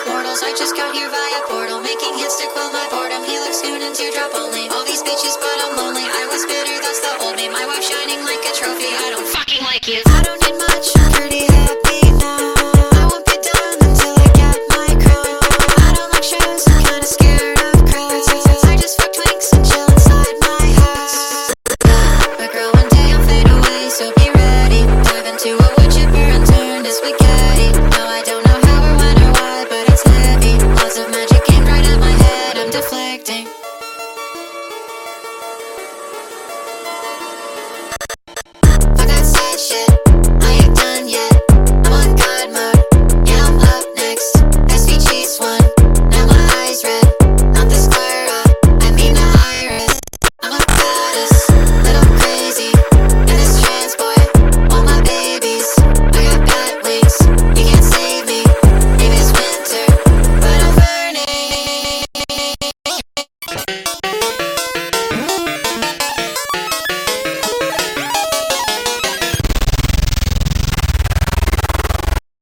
mortals. I just got here via portal, making hits to quell my boredom. He looks nude and teardrop only. All these bitches, but I'm lonely. I was bitter, that's the old me. My wife shining like a trophy. I don't fucking like you. I don't need much, pretty